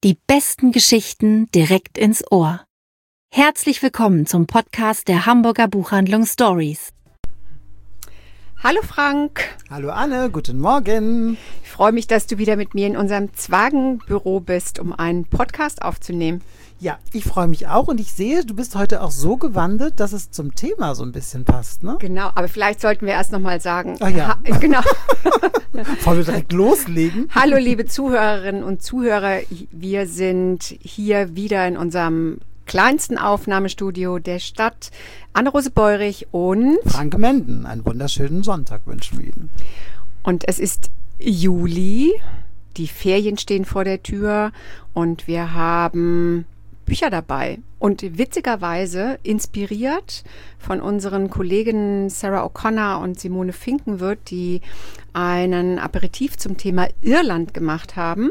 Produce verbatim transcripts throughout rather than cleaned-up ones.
Die besten Geschichten direkt ins Ohr. Herzlich willkommen zum Podcast der Hamburger Buchhandlung Stories. Hallo Frank. Hallo Anne, guten Morgen. Ich freue mich, dass du wieder mit mir in unserem Zwagenbüro bist, um einen Podcast aufzunehmen. Ja, ich freue mich auch und ich sehe, du bist heute auch so gewandelt, dass es zum Thema so ein bisschen passt, ne? Genau, aber vielleicht sollten wir erst nochmal sagen. Ach ja. Ha- genau. Bevor wir direkt loslegen. Hallo liebe Zuhörerinnen und Zuhörer, wir sind hier wieder in unserem kleinsten Aufnahmestudio der Stadt. Anne-Rose Beurich und Franke Menden. Einen wunderschönen Sonntag wünschen wir Ihnen. Und es ist Juli, die Ferien stehen vor der Tür und wir haben Bücher dabei. Und witzigerweise inspiriert von unseren Kolleginnen Sarah O'Connor und Simone Finkenwirth, die einen Aperitif zum Thema Irland gemacht haben,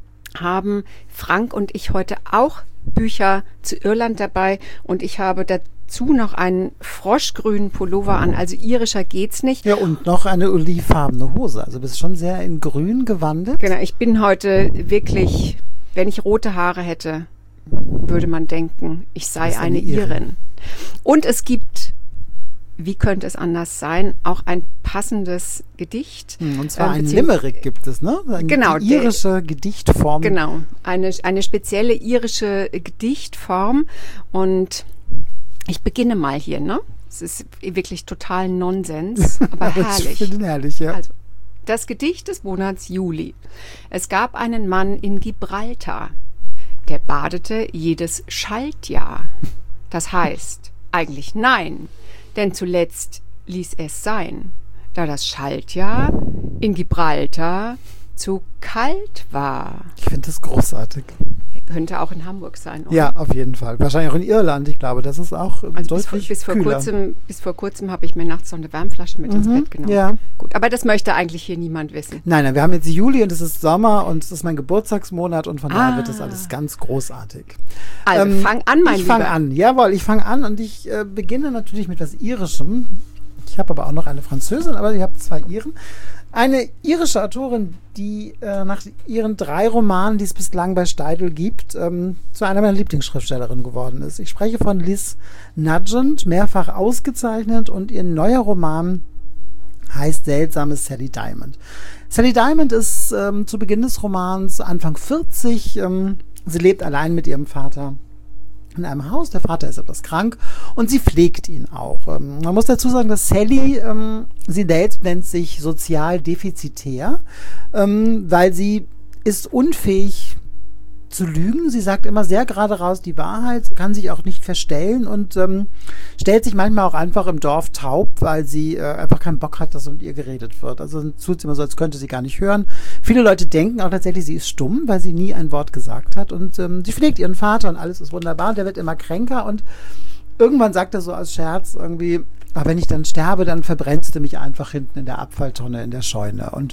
haben Frank und ich heute auch Bücher zu Irland dabei. Und ich habe dazu noch einen froschgrünen Pullover an, also irischer geht's nicht. Ja, und noch eine olivfarbene Hose. Also bist schon sehr in grün gewandelt. Genau, ich bin heute wirklich, wenn ich rote Haare hätte, würde man denken, ich sei eine, eine Irin. Irin. Und es gibt, wie könnte es anders sein, auch ein passendes Gedicht. Und zwar ähm, ein Limerick gibt es, ne? Eine genau, irische der, Gedichtform. Genau, eine, eine spezielle irische Gedichtform. Und ich beginne mal hier, ne? Es ist wirklich total Nonsens, aber herrlich. Ich finde herrlich, ja. Also, das Gedicht des Monats Juli. Es gab einen Mann in Gibraltar, der badete jedes Schaltjahr. Das heißt, eigentlich nein, denn zuletzt ließ es sein, da das Schaltjahr in Gibraltar zu kalt war. Ich finde das großartig. Könnte auch in Hamburg sein, oder? Ja, auf jeden Fall. Wahrscheinlich auch in Irland. Ich glaube, das ist auch also deutlich bis, bis vor kühler. kurzem, bis vor kurzem habe ich mir nachts noch eine Wärmflasche mit mhm, ins Bett genommen. Ja. Gut, aber das möchte eigentlich hier niemand wissen. Nein, nein, wir haben jetzt Juli und es ist Sommer und es ist mein Geburtstagsmonat und von ah. daher wird das alles ganz großartig. Also ähm, fang an, mein ich Lieber. Ich fange an, jawohl, ich fange an und ich äh, beginne natürlich mit was Irischem. Ich habe aber auch noch eine Französin, aber ich habe zwei Iren. Eine irische Autorin, die äh, nach ihren drei Romanen, die es bislang bei Steidl gibt, ähm, zu einer meiner Lieblingsschriftstellerinnen geworden ist. Ich spreche von Liz Nugent, mehrfach ausgezeichnet, und ihr neuer Roman heißt Seltsame Sally Diamond. Sally Diamond ist ähm, zu Beginn des Romans Anfang vierzig. Ähm, sie lebt allein mit ihrem Vater in einem Haus. Der Vater ist etwas krank und sie pflegt ihn auch. Ähm, man muss dazu sagen, dass Sally, ähm, sie selbst nennt sich sozial defizitär, ähm, weil sie ist unfähig zu lügen. Sie sagt immer sehr gerade raus die Wahrheit, kann sich auch nicht verstellen und ähm, stellt sich manchmal auch einfach im Dorf taub, weil sie äh, einfach keinen Bock hat, dass mit ihr geredet wird. Also tut sie immer so, als könnte sie gar nicht hören. Viele Leute denken auch tatsächlich, sie ist stumm, weil sie nie ein Wort gesagt hat. Und ähm, sie pflegt ihren Vater und alles ist wunderbar. Und der wird immer kränker und irgendwann sagt er so als Scherz irgendwie, aber wenn ich dann sterbe, dann verbrennst du mich einfach hinten in der Abfalltonne in der Scheune. Und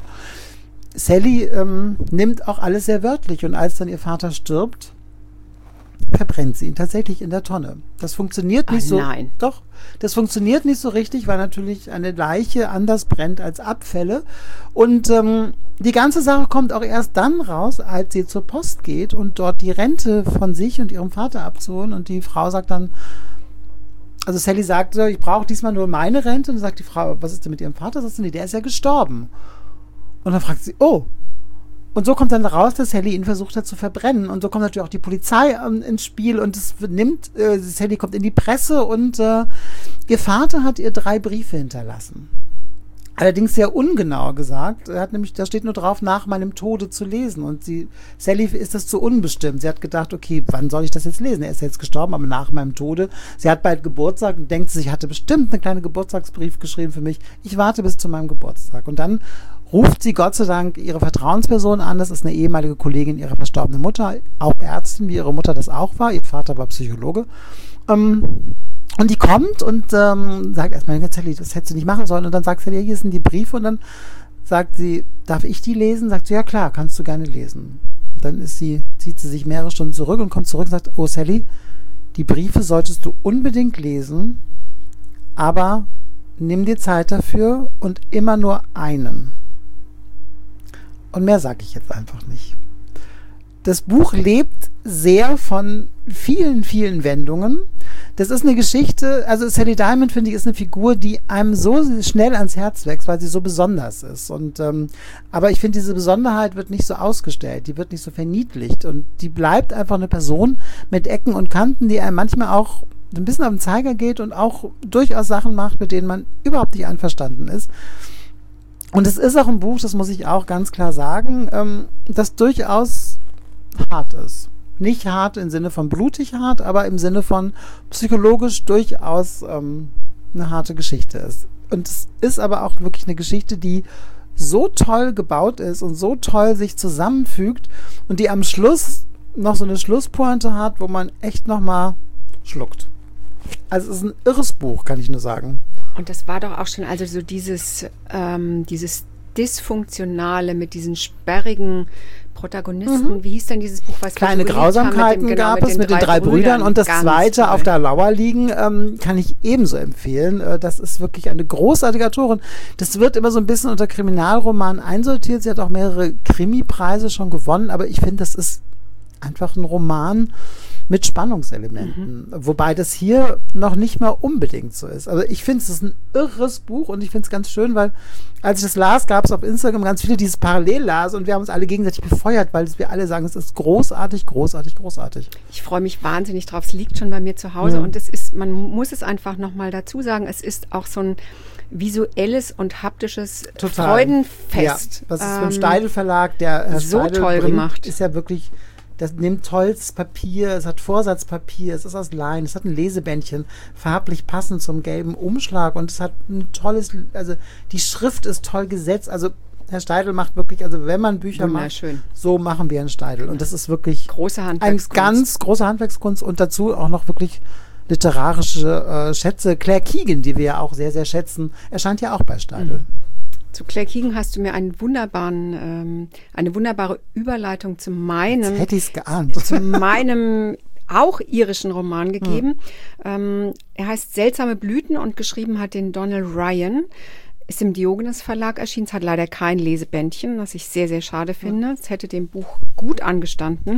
Sally ähm, nimmt auch alles sehr wörtlich und als dann ihr Vater stirbt, verbrennt sie ihn tatsächlich in der Tonne. Das funktioniert nicht Ach, so. Nein. Doch, das funktioniert nicht so richtig, weil natürlich eine Leiche anders brennt als Abfälle. Und ähm, die ganze Sache kommt auch erst dann raus, als sie zur Post geht und dort die Rente von sich und ihrem Vater abzuholen. Und die Frau sagt dann, also Sally sagt, ich brauche diesmal nur meine Rente. Und dann sagt die Frau, was ist denn mit ihrem Vater? Sagt sie, nee, der ist ja gestorben. Und dann fragt sie, oh. Und so kommt dann raus, dass Sally ihn versucht hat zu verbrennen. Und so kommt natürlich auch die Polizei ähm, ins Spiel. Und es nimmt, äh, Sally kommt in die Presse und äh, ihr Vater hat ihr drei Briefe hinterlassen. Allerdings sehr ungenau gesagt. Er hat nämlich, da steht nur drauf, nach meinem Tode zu lesen. Und sie, Sally ist das zu unbestimmt. Sie hat gedacht, okay, wann soll ich das jetzt lesen? Er ist jetzt gestorben, aber nach meinem Tode. Sie hat bald Geburtstag und denkt sich, ich hatte bestimmt einen kleinen Geburtstagsbrief geschrieben für mich. Ich warte bis zu meinem Geburtstag. Und dann ruft sie Gott sei Dank ihre Vertrauensperson an. Das ist eine ehemalige Kollegin ihrer verstorbenen Mutter, auch Ärztin, wie ihre Mutter das auch war. Ihr Vater war Psychologe. Ähm, Und die kommt und ähm, sagt erstmal, Sally, das hättest du nicht machen sollen. Und dann sagt sie, ja, hier sind die Briefe. Und dann sagt sie, darf ich die lesen? Sagt sie, ja klar, kannst du gerne lesen. Und dann ist sie, zieht sie sich mehrere Stunden zurück und kommt zurück und sagt, oh Sally, die Briefe solltest du unbedingt lesen, aber nimm dir Zeit dafür und immer nur einen. Und mehr sage ich jetzt einfach nicht. das Buch lebt sehr von vielen, vielen Wendungen. Das ist eine Geschichte, also Sally Diamond, finde ich, ist eine Figur, die einem so schnell ans Herz wächst, weil sie so besonders ist. Und ähm, aber ich finde, diese Besonderheit wird nicht so ausgestellt, die wird nicht so verniedlicht und die bleibt einfach eine Person mit Ecken und Kanten, die einem manchmal auch ein bisschen auf den Zeiger geht und auch durchaus Sachen macht, mit denen man überhaupt nicht einverstanden ist. Und es ist auch ein Buch, das muss ich auch ganz klar sagen, ähm, das durchaus hart ist. Nicht hart im Sinne von blutig hart, aber im Sinne von psychologisch durchaus ähm, eine harte Geschichte ist. Und es ist aber auch wirklich eine Geschichte, die so toll gebaut ist und so toll sich zusammenfügt und die am Schluss noch so eine Schlusspointe hat, wo man echt nochmal schluckt. Also es ist ein irres Buch, kann ich nur sagen. Und das war doch auch schon, also so dieses, ähm, dieses Dysfunktionale mit diesen sperrigen Protagonisten. Mhm. Wie hieß denn dieses Buch? Was Kleine wir so Grausamkeiten mit dem, genau, gab mit es mit den drei, drei Brüdern. Brüdern. Und das zweite, toll. Auf der Lauer liegen, ähm, kann ich ebenso empfehlen. Äh, das ist wirklich eine großartige Autorin. Das wird immer so ein bisschen unter Kriminalroman einsortiert. Sie hat auch mehrere Krimi-Preise schon gewonnen. Aber ich finde, das ist einfach ein Roman mit Spannungselementen. Mhm. Wobei das hier noch nicht mal unbedingt so ist. Also ich finde, es ist ein irres Buch und ich finde es ganz schön, weil als ich das las, gab es auf Instagram ganz viele, die es parallel las und wir haben uns alle gegenseitig befeuert, weil wir alle sagen, es ist großartig, großartig, großartig. Ich freue mich wahnsinnig drauf. Es liegt schon bei mir zu Hause, ja. Und es ist, man muss es einfach nochmal dazu sagen, es ist auch so ein visuelles und haptisches Total. Freudenfest. Ja, das ist vom Steidl Verlag, der Herr so Steidl toll bringt, gemacht. Ist ja wirklich... Das nimmt tolles Papier, es hat Vorsatzpapier, es ist aus Leinen, es hat ein Lesebändchen, farblich passend zum gelben Umschlag und es hat ein tolles, also die Schrift ist toll gesetzt, also Herr Steidl macht wirklich, also wenn man Bücher macht, so machen wir Herrn Steidl und das ist wirklich große eine ganz große Handwerkskunst und dazu auch noch wirklich literarische äh, Schätze. Claire Keegan, die wir ja auch sehr, sehr schätzen, erscheint ja auch bei Steidl. Mhm. Zu Claire Keegan hast du mir einen wunderbaren, ähm, eine wunderbare Überleitung zu meinem, Jetzt hätte ich's geahnt. zu meinem auch irischen Roman gegeben. Hm. Ähm, er heißt Seltsame Blüten und geschrieben hat den Donald Ryan. Ist im Diogenes Verlag erschienen. Es hat leider kein Lesebändchen, was ich sehr, sehr schade finde. Es hätte dem Buch gut angestanden.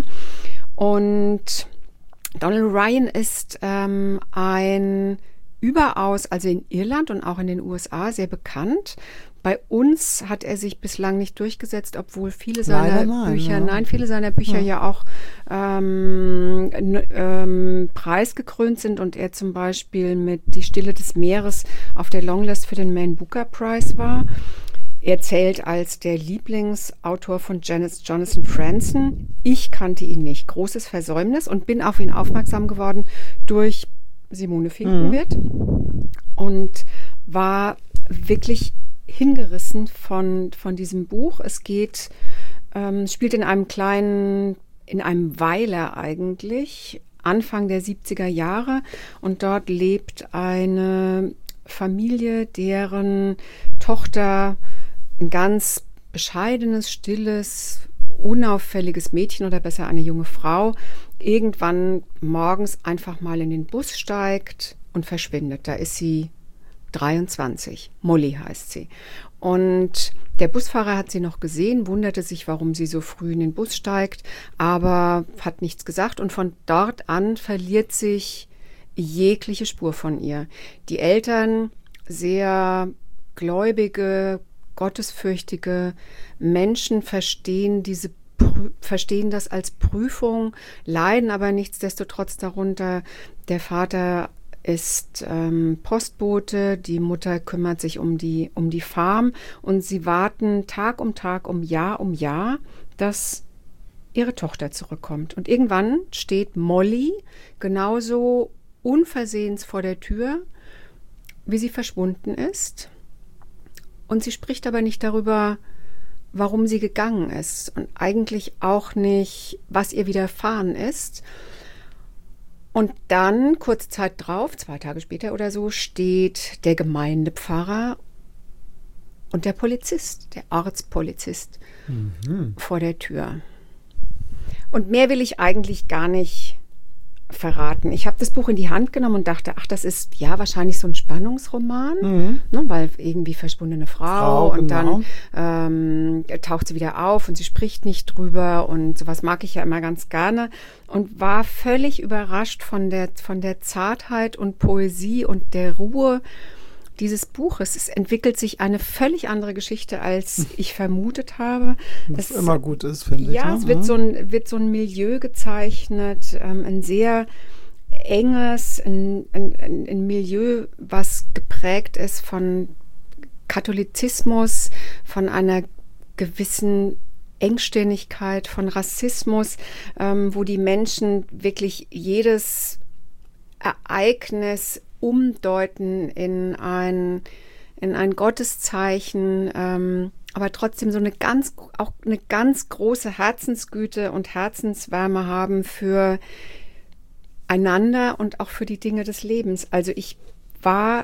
Und Donald Ryan ist ähm, ein überaus, also in Irland und auch in den U S A sehr bekannt. Bei uns hat er sich bislang nicht durchgesetzt, obwohl viele seiner nein, Bücher, ja. nein, viele seiner Bücher ja, ja auch ähm, ähm, preisgekrönt sind und er zum Beispiel mit Die Stille des Meeres auf der Longlist für den Man Booker Prize war. Er zählt als der Lieblingsautor von Janice Jonathan Franzen. Ich kannte ihn nicht. Großes Versäumnis und bin auf ihn aufmerksam geworden durch Simone Finkenwerth mhm. und war wirklich hingerissen von, von diesem Buch. Es geht, ähm, spielt in einem kleinen, in einem Weiler eigentlich, Anfang der siebziger Jahre und dort lebt eine Familie, deren Tochter ein ganz bescheidenes, stilles, unauffälliges Mädchen oder besser eine junge Frau irgendwann morgens einfach mal in den Bus steigt und verschwindet. Da ist sie dreiundzwanzig. Molly heißt sie. Und der Busfahrer hat sie noch gesehen, wunderte sich, warum sie so früh in den Bus steigt, aber hat nichts gesagt. Und von dort an verliert sich jegliche Spur von ihr. Die Eltern, sehr gläubige, gottesfürchtige Menschen, verstehen diese verstehen das als Prüfung, leiden aber nichtsdestotrotz darunter. Der Vater ist ähm, Postbote, die Mutter kümmert sich um die, um die Farm und sie warten Tag um Tag, um Jahr um Jahr, dass ihre Tochter zurückkommt. Und irgendwann steht Molly genauso unversehens vor der Tür, wie sie verschwunden ist. Und sie spricht aber nicht darüber, warum sie gegangen ist und eigentlich auch nicht, was ihr widerfahren ist. Und dann, kurze Zeit drauf, zwei Tage später oder so, steht der Gemeindepfarrer und der Polizist, der Ortspolizist mhm. vor der Tür. Und mehr will ich eigentlich gar nicht verraten. Ich habe das Buch in die Hand genommen und dachte, ach, das ist ja wahrscheinlich so ein Spannungsroman, Mhm. ne, weil irgendwie verschwundene Frau, Frau, und genau. dann ähm, taucht sie wieder auf und sie spricht nicht drüber und sowas mag ich ja immer ganz gerne und war völlig überrascht von der, von der Zartheit und Poesie und der Ruhe dieses Buches. Es entwickelt sich eine völlig andere Geschichte, als ich vermutet habe. Was Es- immer gut ist, finde ich. Ja, ne? es wird so ein, wird so ein Milieu gezeichnet, ähm, ein sehr enges, ein, ein, ein ein Milieu, was geprägt ist von Katholizismus, von einer gewissen Engstirnigkeit, von Rassismus, ähm, wo die Menschen wirklich jedes Ereignis umdeuten in ein, in ein Gotteszeichen, ähm, aber trotzdem so eine ganz, auch eine ganz große Herzensgüte und Herzenswärme haben für einander und auch für die Dinge des Lebens. Also ich war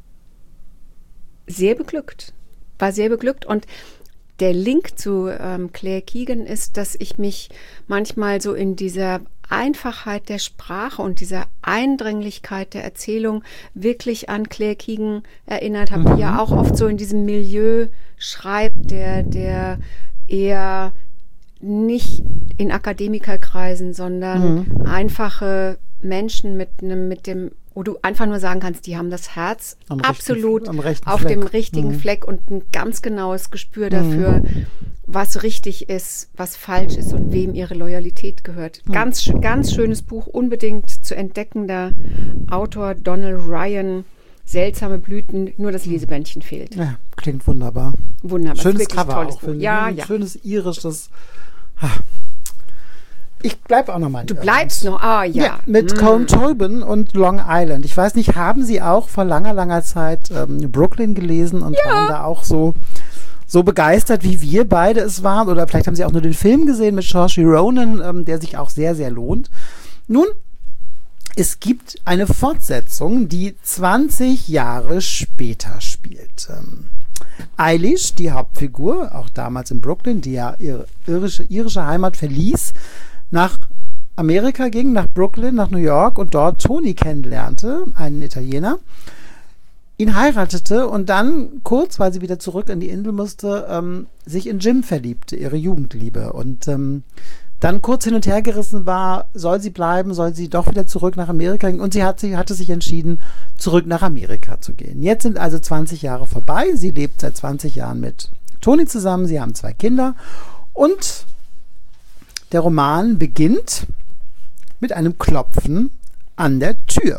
sehr beglückt, war sehr beglückt und der Link zu ähm, Claire Keegan ist, dass ich mich manchmal so in dieser Einfachheit der Sprache und dieser Eindringlichkeit der Erzählung wirklich an Claire Keegan erinnert habe, die ja auch oft so in diesem Milieu schreibt, der, der eher nicht in Akademikerkreisen, sondern Mhm. einfache Menschen mit einem, mit dem, wo du einfach nur sagen kannst, die haben das Herz Am rechten- absolut am rechten auf Fleck. dem richtigen Mhm. Fleck und ein ganz genaues Gespür dafür, was richtig ist, was falsch ist und wem ihre Loyalität gehört. Ganz, sch- ganz schönes Buch, unbedingt zu entdeckender Autor Donald Ryan. Seltsame Blüten, nur das Lesebändchen fehlt. Ja, klingt wunderbar. Wunderbar. Schönes Wirklich Cover tolles auch, Buch. finde ich. Ja, Ein ja. Schönes irisches. Ha. Ich bleibe auch nochmal. Du bleibst noch, ah ja. Ja, mit Mm. Colm Tobin und Long Island. Ich weiß nicht, haben Sie auch vor langer, langer Zeit ähm, Brooklyn gelesen und waren da auch so, so begeistert, wie wir beide es waren? Oder vielleicht haben Sie auch nur den Film gesehen mit Saoirse Ronan, ähm, der sich auch sehr, sehr lohnt. Nun, es gibt eine Fortsetzung, die zwanzig Jahre später spielt. Ähm, Eilish, die Hauptfigur, auch damals in Brooklyn, die ja ihre irische, irische Heimat verließ, nach Amerika ging, nach Brooklyn, nach New York und dort Tony kennenlernte, einen Italiener, ihn heiratete und dann kurz, weil sie wieder zurück in die Insel musste, ähm, sich in Jim verliebte, ihre Jugendliebe. Und ähm, dann kurz hin und her gerissen war, soll sie bleiben, soll sie doch wieder zurück nach Amerika gehen. Und sie hat sich, hatte sich entschieden, zurück nach Amerika zu gehen. Jetzt sind also zwanzig Jahre vorbei. Sie lebt seit zwanzig Jahren mit Tony zusammen. Sie haben zwei Kinder. Und der Roman beginnt mit einem Klopfen an der Tür.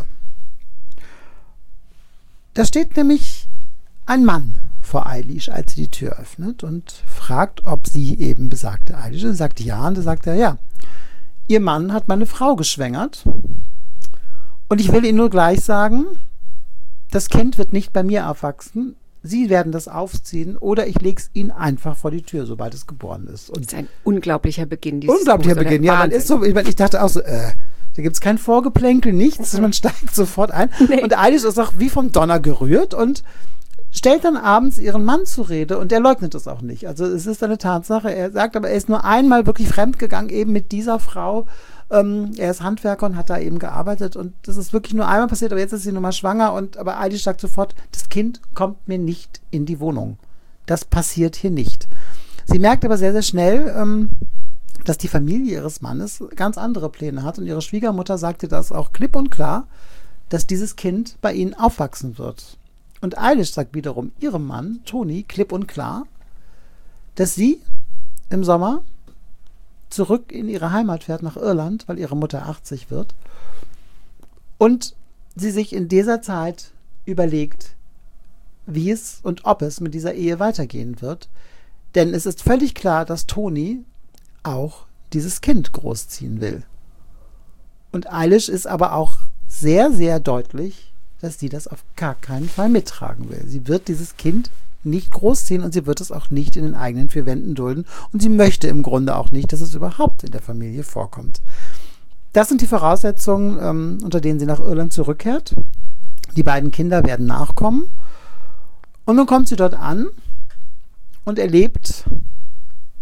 Da steht nämlich ein Mann vor Eilish, als sie die Tür öffnet und fragt, ob sie eben besagte Eilish ist. Sie sagt ja, und da sagt er, ja, ihr Mann hat meine Frau geschwängert und ich will Ihnen nur gleich sagen, das Kind wird nicht bei mir aufwachsen. Sie werden das aufziehen oder ich lege es Ihnen einfach vor die Tür, sobald es geboren ist. Und Das ist ein unglaublicher Beginn dieses unglaublicher Buchs, oder? Beginn. Ja, man Wahnsinn. ist so, ich, meine, ich dachte auch so, äh, da gibt es kein Vorgeplänkel, nichts, man steigt sofort ein. Nee. Und Eilish ist auch wie vom Donner gerührt und stellt dann abends ihren Mann zur Rede und der leugnet es auch nicht. Also es ist eine Tatsache. Er sagt aber, er ist nur einmal wirklich fremdgegangen, eben mit dieser Frau. Ähm, er ist Handwerker und hat da eben gearbeitet und das ist wirklich nur einmal passiert, aber jetzt ist sie nun mal schwanger und aber Eilish sagt sofort, das Kind kommt mir nicht in die Wohnung. Das passiert hier nicht. Sie merkt aber sehr, sehr schnell, ähm, dass die Familie ihres Mannes ganz andere Pläne hat und ihre Schwiegermutter sagte das auch klipp und klar, dass dieses Kind bei ihnen aufwachsen wird. Und Eilish sagt wiederum ihrem Mann, Tony, klipp und klar, dass sie im Sommer zurück in ihre Heimat fährt nach Irland, weil ihre Mutter achtzig wird und sie sich in dieser Zeit überlegt, wie es und ob es mit dieser Ehe weitergehen wird. Denn es ist völlig klar, dass Tony auch dieses Kind großziehen will. Und Eilish ist aber auch sehr, sehr deutlich, dass sie das auf gar keinen Fall mittragen will. Sie wird dieses Kind nicht großziehen und sie wird es auch nicht in den eigenen vier Wänden dulden. Und sie möchte im Grunde auch nicht, dass es überhaupt in der Familie vorkommt. Das sind die Voraussetzungen, ähm, unter denen sie nach Irland zurückkehrt. Die beiden Kinder werden nachkommen. Und nun kommt sie dort an und erlebt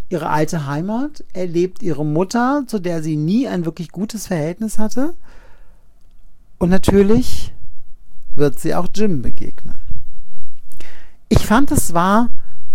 ihre alte Heimat, erlebt ihre Mutter, zu der sie nie ein wirklich gutes Verhältnis hatte. Und natürlich wird sie auch Jim begegnen. Ich fand, es war,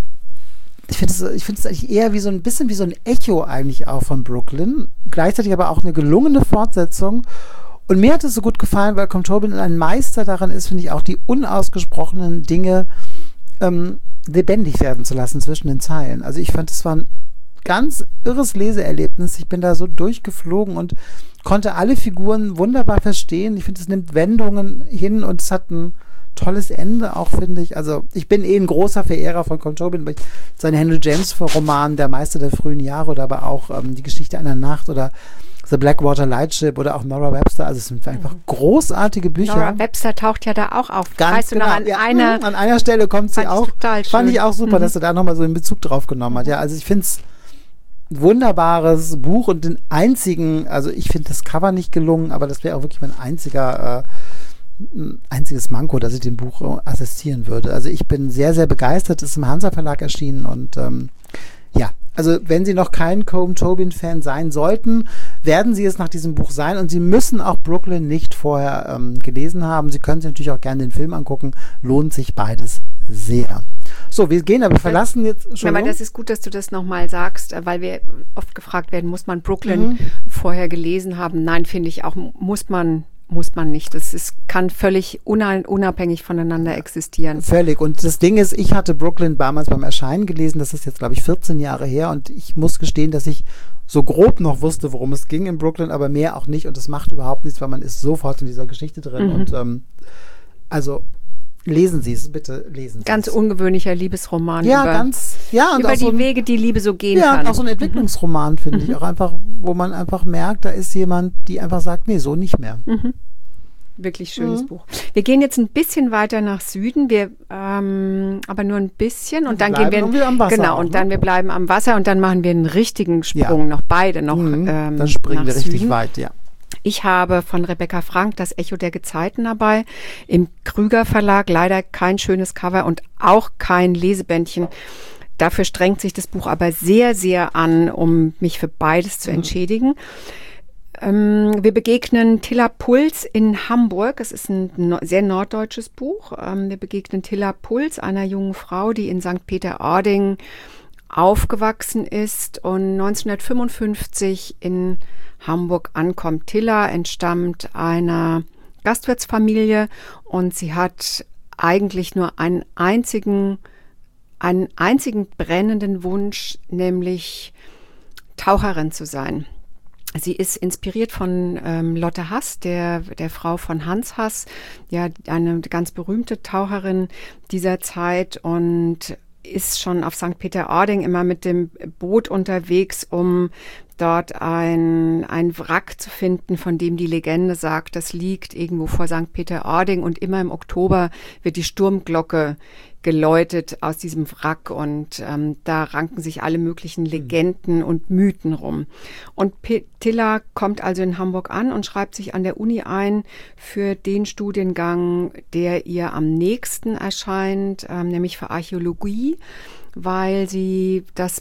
ich finde es ich finde es eigentlich eher wie so ein bisschen wie so ein Echo eigentlich auch von Brooklyn, gleichzeitig aber auch eine gelungene Fortsetzung. Und mir hat es so gut gefallen, weil Colm Tobin ein Meister daran ist, finde ich, auch die unausgesprochenen Dinge ähm, lebendig werden zu lassen zwischen den Zeilen. Also ich fand, es war ein ganz irres Leseerlebnis. Ich bin da so durchgeflogen und konnte alle Figuren wunderbar verstehen. Ich finde, es nimmt Wendungen hin und es hat ein tolles Ende auch, finde ich. Also ich bin eh ein großer Verehrer von Colm Tobin, weil ich seine Henry James Roman Der Meister der frühen Jahre oder aber auch ähm, Die Geschichte einer Nacht oder The Blackwater Lightship oder auch Nora Webster, also es sind einfach mhm. großartige Bücher. Nora Webster taucht ja da auch auf. Ganz weißt genau. du noch, an, ja, einer, an einer Stelle kommt sie auch. Fand schön. ich auch super, mhm. dass er da nochmal so einen Bezug drauf genommen hat. Ja, also ich finde es ein wunderbares Buch und den einzigen, also ich finde das Cover nicht gelungen, aber das wäre auch wirklich mein einziger, äh, ein einziges Manko, dass ich dem Buch assistieren würde. Also ich bin sehr, sehr begeistert, ist im Hansa Verlag erschienen und ähm, ja, also wenn Sie noch kein Colm Tobin-Fan sein sollten, werden Sie es nach diesem Buch sein und Sie müssen auch Brooklyn nicht vorher ähm, gelesen haben. Sie können sich natürlich auch gerne den Film angucken, lohnt sich beides sehr. So, wir gehen, aber wir verlassen jetzt schon. Ja, aber das ist gut, dass du das nochmal sagst, weil wir oft gefragt werden, muss man Brooklyn mhm. vorher gelesen haben? Nein, finde ich auch, muss man Muss man nicht. Das ist, kann völlig unabhängig voneinander existieren. Völlig. Und das Ding ist, ich hatte Brooklyn damals beim Erscheinen gelesen. Das ist jetzt, glaube ich, vierzehn Jahre her. Und ich muss gestehen, dass ich so grob noch wusste, worum es ging in Brooklyn, aber mehr auch nicht. Und das macht überhaupt nichts, weil man ist sofort in dieser Geschichte drin. Mhm. Und ähm, also lesen Sie es, bitte lesen Sie es. Ganz ungewöhnlicher Liebesroman ja, über, ganz, ja, und über die so ein, Wege, die Liebe so gehen ja, kann. Ja, auch so ein Entwicklungsroman, finde ich. Auch einfach, wo man einfach merkt, da ist jemand, die einfach sagt, nee, so nicht mehr. Mhm. Wirklich schönes mhm. Buch. Wir gehen jetzt ein bisschen weiter nach Süden, wir ähm, aber nur ein bisschen und dann bleiben gehen wir wir am Wasser genau auch, und ne? dann wir bleiben am Wasser und dann machen wir einen richtigen Sprung, ja. noch beide noch. Mhm. Ähm, dann springen nach wir richtig Süden. weit, ja. Ich habe von Rebecca Frank Das Echo der Gezeiten dabei, im Krüger Verlag, leider kein schönes Cover und auch kein Lesebändchen. Dafür strengt sich das Buch aber sehr, sehr an, um mich für beides zu entschädigen. Ähm, wir begegnen Tilla Puls in Hamburg. Es ist ein no- sehr norddeutsches Buch. Ähm, wir begegnen Tilla Puls, einer jungen Frau, die in Sankt Peter-Ording aufgewachsen ist und neunzehnhundertfünfundfünfzig in Hamburg ankommt. Tilla entstammt einer Gastwirtsfamilie und sie hat eigentlich nur einen einzigen, einen einzigen brennenden Wunsch, nämlich Taucherin zu sein. Sie ist inspiriert von ähm, Lotte Hass, der, der Frau von Hans Hass, ja, eine ganz berühmte Taucherin dieser Zeit und ist schon auf Sankt Peter-Ording immer mit dem Boot unterwegs, um dort ein, ein Wrack zu finden, von dem die Legende sagt, das liegt irgendwo vor Sankt Peter-Ording und immer im Oktober wird die Sturmglocke geläutet aus diesem Wrack und ähm, da ranken sich alle möglichen Legenden und Mythen rum. Und P- Tilla kommt also in Hamburg an und schreibt sich an der Uni ein für den Studiengang, der ihr am nächsten erscheint, ähm, nämlich für Archäologie, weil sie das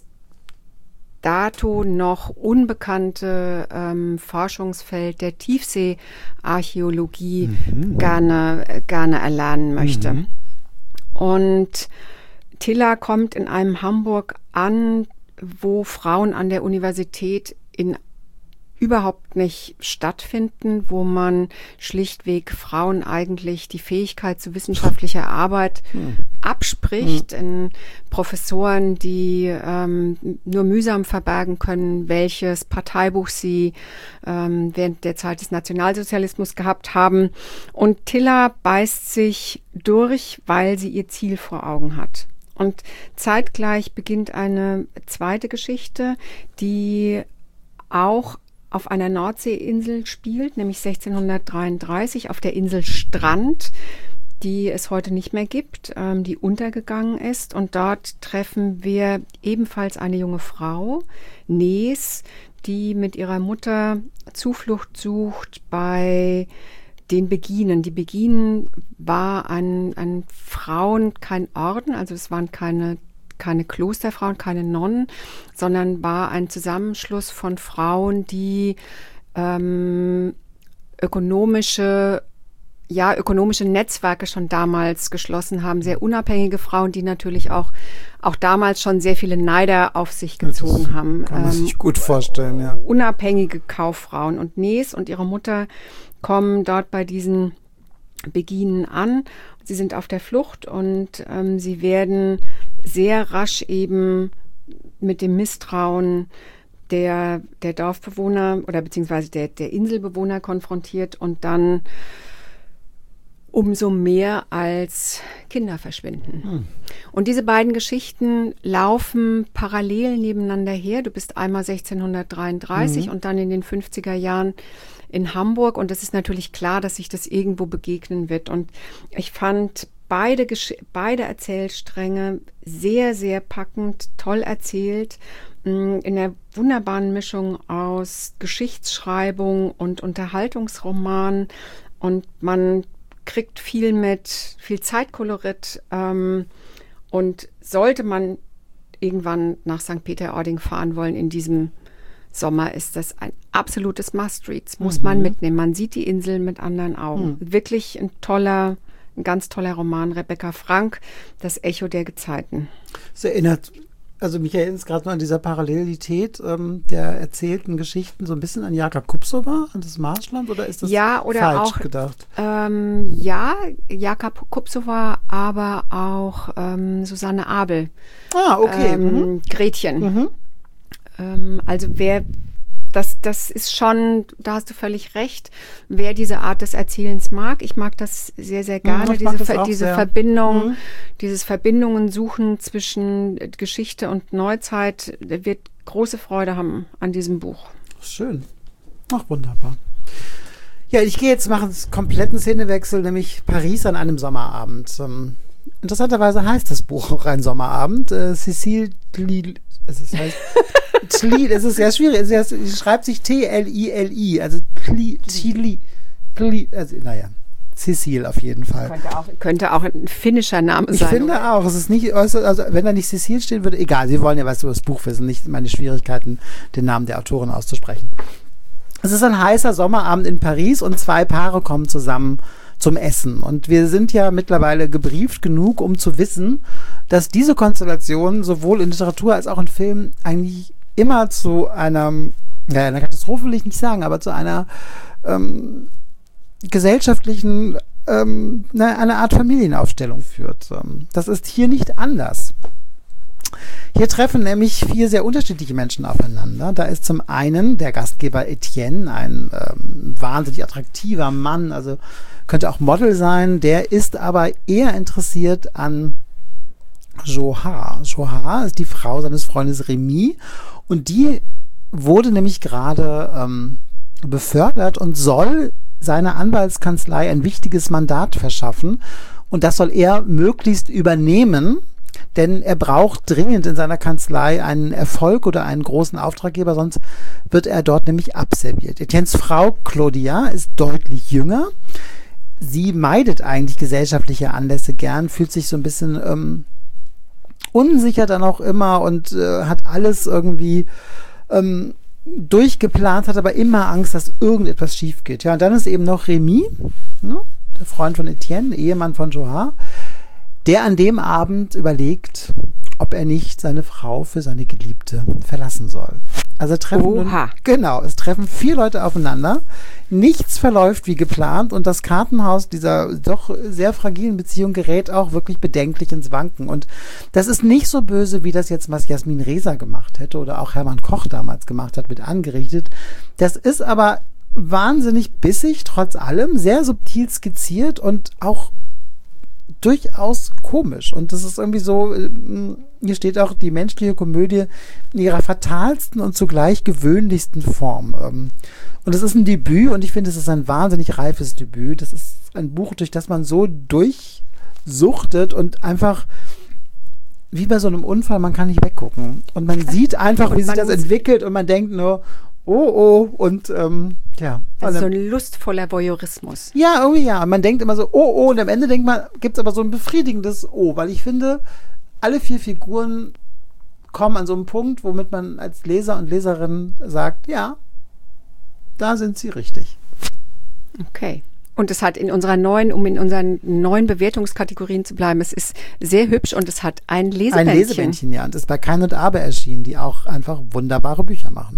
dato noch unbekannte ähm, Forschungsfeld der Tiefseearchäologie mhm. gerne, gerne erlernen möchte. Mhm. Und Tilla kommt in einem Hamburg an, wo Frauen an der Universität in überhaupt nicht stattfinden, wo man schlichtweg Frauen eigentlich die Fähigkeit zu wissenschaftlicher Arbeit hm. abspricht, hm. in Professoren, die ähm, nur mühsam verbergen können, welches Parteibuch sie ähm, während der Zeit des Nationalsozialismus gehabt haben. Und Tilla beißt sich durch, weil sie ihr Ziel vor Augen hat. Und zeitgleich beginnt eine zweite Geschichte, die auch auf einer Nordseeinsel spielt, nämlich sechzehnhundertdreiunddreißig auf der Insel Strand, die es heute nicht mehr gibt, ähm, die untergegangen ist. Und dort treffen wir ebenfalls eine junge Frau, Nes, die mit ihrer Mutter Zuflucht sucht bei den Beginen. Die Beginen war ein, ein Frauen, kein Orden, also es waren keine keine Klosterfrauen, keine Nonnen, sondern war ein Zusammenschluss von Frauen, die ähm, ökonomische ja, ökonomische Netzwerke schon damals geschlossen haben, sehr unabhängige Frauen, die natürlich auch, auch damals schon sehr viele Neider auf sich gezogen das haben. Kann man ähm, sich gut vorstellen, ja. Unabhängige Kauffrauen. Und Nes und ihre Mutter kommen dort bei diesen Beginen an. Sie sind auf der Flucht und ähm, sie werden sehr rasch eben mit dem Misstrauen der, der Dorfbewohner oder beziehungsweise der, der Inselbewohner konfrontiert und dann umso mehr als Kinder verschwinden. Hm. Und diese beiden Geschichten laufen parallel nebeneinander her. Du bist einmal sechzehnhundertdreiunddreißig mhm. und dann in den fünfziger Jahren in Hamburg. Und es ist natürlich klar, dass sich das irgendwo begegnen wird. Und ich fand beide, Gesch- beide Erzählstränge sehr, sehr packend, toll erzählt, in der wunderbaren Mischung aus Geschichtsschreibung und Unterhaltungsroman. Und man kriegt viel mit, viel Zeitkolorit ähm, und sollte man irgendwann nach Sankt Peter-Ording fahren wollen in diesem Sommer, ist das ein absolutes Must-Read. Das muss mhm. man mitnehmen. Man sieht die Insel mit anderen Augen. Mhm. Wirklich ein toller, ein ganz toller Roman. Rebecca Frank, Das Echo der Gezeiten. Es erinnert Also mich erinnert es gerade nur an dieser Parallelität ähm, der erzählten Geschichten so ein bisschen an Jaka Kupsova, an das Marschland, oder ist das ja, oder falsch auch, gedacht? Ähm, ja, Jaka Kupsova, aber auch ähm, Susanne Abel. Ah, okay. Ähm, mhm. Gretchen. Mhm. Ähm, also wer, das, das ist schon, da hast du völlig recht, wer diese Art des Erzählens mag. Ich mag das sehr, sehr gerne, ich diese, mag das Ver, auch diese sehr. Verbindung, Mhm. dieses Verbindungen suchen zwischen Geschichte und Neuzeit. Der wird große Freude haben an diesem Buch. Schön. Ach, wunderbar. Ja, ich gehe jetzt machen einen kompletten Szenewechsel, nämlich Paris an einem Sommerabend. Ähm, interessanterweise heißt das Buch auch ein Sommerabend. Äh, Cécile Tli, es ist, heißt Tli, es ist sehr schwierig. Es, ist, es schreibt sich T L I L I, also Tli, Tli, Tli, also naja, Cécile auf jeden Fall. Könnte auch, könnte auch ein finnischer Name ich sein. Ich finde oder? auch, es ist nicht, also wenn da nicht Cécile stehen würde, egal, Sie wollen ja was über das Buch wissen, nicht meine Schwierigkeiten, den Namen der Autorin auszusprechen. Es ist ein heißer Sommerabend in Paris und zwei Paare kommen zusammen zum Essen. Und wir sind ja mittlerweile gebrieft genug, um zu wissen, dass diese Konstellation sowohl in Literatur als auch in Film eigentlich immer zu einer, ja, einer Katastrophe will ich nicht sagen, aber zu einer ähm, gesellschaftlichen, ähm, na, eine Art Familienaufstellung führt. Das ist hier nicht anders. Hier treffen nämlich vier sehr unterschiedliche Menschen aufeinander. Da ist zum einen der Gastgeber Etienne, ein ähm, wahnsinnig attraktiver Mann, also könnte auch Model sein, der ist aber eher interessiert an Johar. Johar ist die Frau seines Freundes Remy und die wurde nämlich gerade ähm, befördert und soll seiner Anwaltskanzlei ein wichtiges Mandat verschaffen und das soll er möglichst übernehmen, denn er braucht dringend in seiner Kanzlei einen Erfolg oder einen großen Auftraggeber, sonst wird er dort nämlich abserviert. Etiennes Frau Claudia ist deutlich jünger. Sie meidet eigentlich gesellschaftliche Anlässe gern, fühlt sich so ein bisschen ähm, unsicher dann auch immer und äh, hat alles irgendwie ähm, durchgeplant, hat aber immer Angst, dass irgendetwas schief geht. Ja, und dann ist eben noch Remy, ne, der Freund von Etienne, Ehemann von Johar, der an dem Abend überlegt, ob er nicht seine Frau für seine Geliebte verlassen soll. Also treffen nun, genau, es treffen vier Leute aufeinander. Nichts verläuft wie geplant und das Kartenhaus dieser doch sehr fragilen Beziehung gerät auch wirklich bedenklich ins Wanken. Und das ist nicht so böse, wie das jetzt was Jasmin Reza gemacht hätte oder auch Hermann Koch damals gemacht hat mit Angerichtet. Das ist aber wahnsinnig bissig, trotz allem, sehr subtil skizziert und auch durchaus komisch. Und das ist irgendwie so, hier steht auch die menschliche Komödie in ihrer fatalsten und zugleich gewöhnlichsten Form. Und es ist ein Debüt und ich finde, es ist ein wahnsinnig reifes Debüt. Das ist ein Buch, durch das man so durchsuchtet und einfach wie bei so einem Unfall, man kann nicht weggucken. Und man sieht einfach, wie sich das entwickelt und man denkt nur, oh, oh, und ähm, ja. Also so ein lustvoller Voyeurismus. Ja, irgendwie ja. Man denkt immer so, oh, oh, und am Ende denkt man, gibt es aber so ein befriedigendes Oh, weil ich finde, alle vier Figuren kommen an so einen Punkt, womit man als Leser und Leserin sagt, ja, da sind sie richtig. Okay. Und es hat in unserer neuen, um in unseren neuen Bewertungskategorien zu bleiben, es ist sehr hübsch und es hat ein Lesebändchen. Ein Lesebändchen, ja. Und ist bei Kein und Aber erschienen, die auch einfach wunderbare Bücher machen.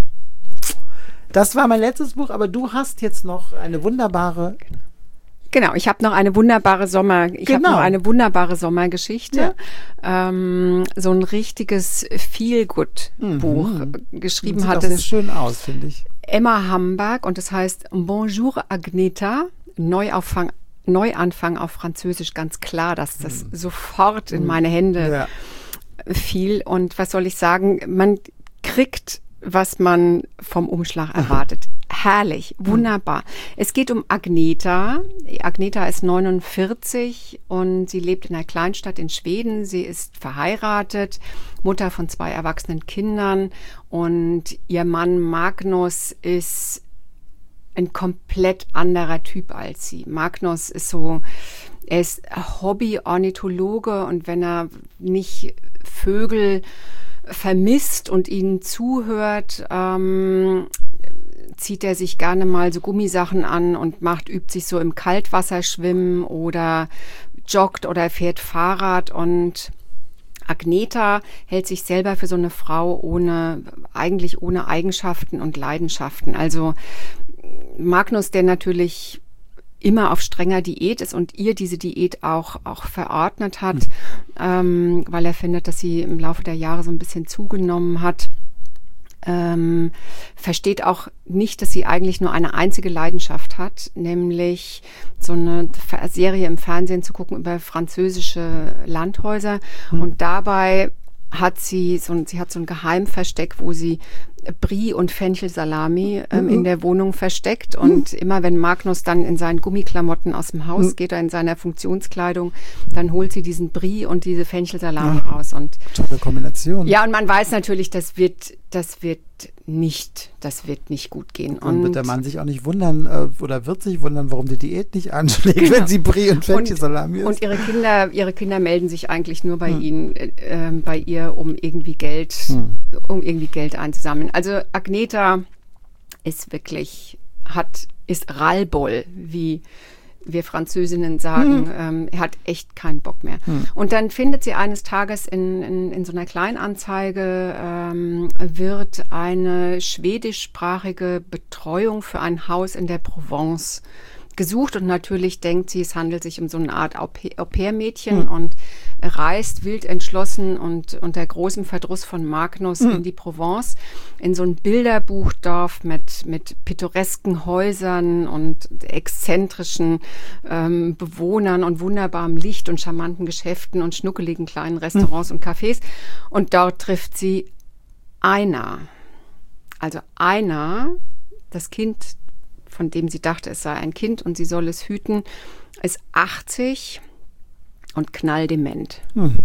Das war mein letztes Buch, aber du hast jetzt noch eine wunderbare... Genau, ich habe noch eine wunderbare Sommer, ich Genau. habe noch eine wunderbare Sommergeschichte. Ja. Ähm, so ein richtiges Feel-Good-Buch. Mhm. Geschrieben Sieht hat auch sehr es schön aus, finde ich. Emma Hamberg und es heißt Bonjour Agneta, Neuauffang, Neuanfang auf Französisch, ganz klar, dass das mhm. sofort in meine Hände Ja. fiel. Und was soll ich sagen, man kriegt, was man vom Umschlag erwartet. Herrlich, wunderbar. Es geht um Agneta. Agneta ist neunundvierzig und sie lebt in einer Kleinstadt in Schweden. Sie ist verheiratet, Mutter von zwei erwachsenen Kindern und ihr Mann Magnus ist ein komplett anderer Typ als sie. Magnus ist so, er ist Hobby-Ornithologe und wenn er nicht Vögel vermisst und ihnen zuhört, ähm, zieht er sich gerne mal so Gummisachen an und macht, übt sich so im Kaltwasserschwimmen oder joggt oder fährt Fahrrad. Und Agneta hält sich selber für so eine Frau ohne, eigentlich ohne Eigenschaften und Leidenschaften. Also Magnus, der natürlich immer auf strenger Diät ist und ihr diese Diät auch, auch verordnet hat, mhm. ähm, weil er findet, dass sie im Laufe der Jahre so ein bisschen zugenommen hat. Ähm, versteht auch nicht, dass sie eigentlich nur eine einzige Leidenschaft hat, nämlich so eine Serie im Fernsehen zu gucken über französische Landhäuser. Mhm. Und dabei hat sie so ein, sie hat so ein Geheimversteck, wo sie Brie und Fenchelsalami ähm, mhm. in der Wohnung versteckt. Und mhm. immer wenn Magnus dann in seinen Gummiklamotten aus dem Haus mhm. geht oder in seiner Funktionskleidung, dann holt sie diesen Brie und diese Fenchelsalami ja. raus. Und tolle Kombination. Ja, und man weiß natürlich, das wird, das wird nicht, das wird nicht gut gehen. Und, und wird der Mann sich auch nicht wundern äh, oder wird sich wundern, warum die Diät nicht anschlägt, genau. wenn sie Brie und Fenchelsalami ist. Und ihre Kinder, ihre Kinder melden sich eigentlich nur bei hm. ihnen, äh, bei ihr, um irgendwie Geld, hm. um irgendwie Geld einzusammeln. Also Agneta ist wirklich, hat, ist Ralboll, wie wir Französinnen sagen, hm. ähm, er hat echt keinen Bock mehr. Hm. Und dann findet sie eines Tages in, in, in so einer Kleinanzeige, ähm, wird eine schwedischsprachige Betreuung für ein Haus in der Provence gesucht. Und natürlich denkt sie, es handelt sich um so eine Art Au-pair-Mädchen hm. und reist wild entschlossen und unter großem Verdruss von Magnus hm. in die Provence, in so ein Bilderbuchdorf mit, mit pittoresken Häusern und exzentrischen ähm, Bewohnern und wunderbarem Licht und charmanten Geschäften und schnuckeligen kleinen Restaurants hm. und Cafés. Und dort trifft sie Einar. Also Einar, das Kind, von dem sie dachte, es sei ein Kind und sie soll es hüten, ist achtzig und knalldement. Hm.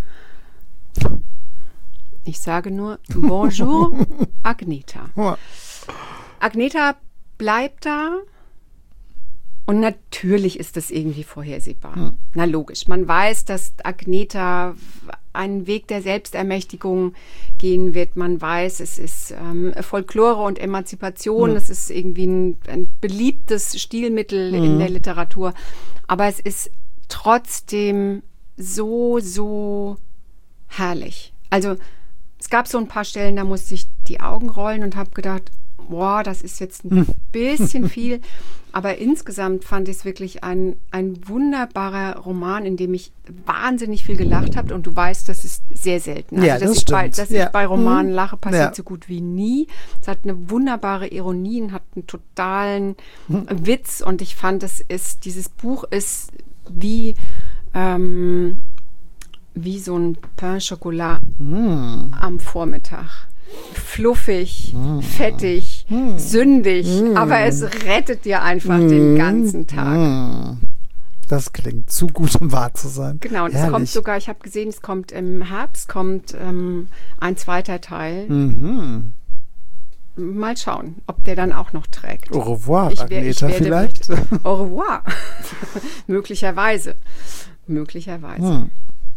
Ich sage nur, Bonjour, Agneta. Agneta bleibt da und natürlich ist das irgendwie vorhersehbar. Hm. Na logisch, man weiß, dass Agneta einen Weg der Selbstermächtigung gehen wird. Man weiß, es ist ähm, Folklore und Emanzipation. Hm. Es ist irgendwie ein, ein beliebtes Stilmittel hm. in der Literatur. Aber es ist trotzdem so, so herrlich. Also es gab so ein paar Stellen, da musste ich die Augen rollen und habe gedacht, boah, das ist jetzt ein bisschen viel. Aber insgesamt fand ich es wirklich ein, ein wunderbarer Roman, in dem ich wahnsinnig viel gelacht habe. Und du weißt, das ist sehr selten. Also, ja, das dass, stimmt. Ich bei, dass ja. ich bei Romanen lache, passiert ja. so gut wie nie. Es hat eine wunderbare Ironie und hat einen totalen hm. Witz. Und ich fand, es ist, dieses Buch ist wie, ähm, wie so ein Pain Chocolat hm. am Vormittag. Fluffig, mm. fettig, mm. sündig, mm. aber es rettet dir einfach mm. den ganzen Tag. Mm. Das klingt zu gut, um wahr zu sein. Genau, und Herrlich. Es kommt sogar, ich habe gesehen, es kommt im Herbst, kommt ähm, ein zweiter Teil. Mhm. Mal schauen, ob der dann auch noch trägt. Au revoir, ich wär, Agneta, ich vielleicht? Au revoir. Möglicherweise. Möglicherweise. Hm.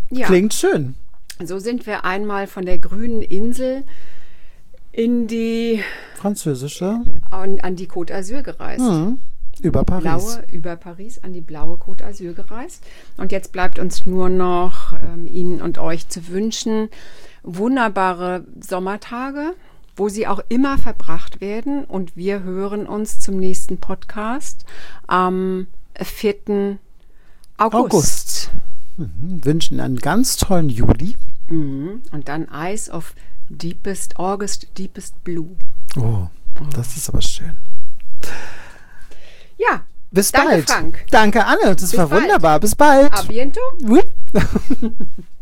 Ja. Klingt schön. So sind wir einmal von der grünen Insel in die Französische. an, an die Côte d'Azur gereist. Mhm. Über Paris. Blaue, über Paris an die blaue Côte d'Azur gereist. Und jetzt bleibt uns nur noch ähm, Ihnen und euch zu wünschen, wunderbare Sommertage, wo sie auch immer verbracht werden. Und wir hören uns zum nächsten Podcast am vierten August. August. Mhm. Wünschen einen ganz tollen Juli. Mhm. Und dann Eyes of Deepest August, Deepest Blue. Oh, das ist aber schön. Ja, Bis danke bald. Frank. Danke Anne, das Bis war bald. wunderbar. Bis bald. A bientôt. Oui.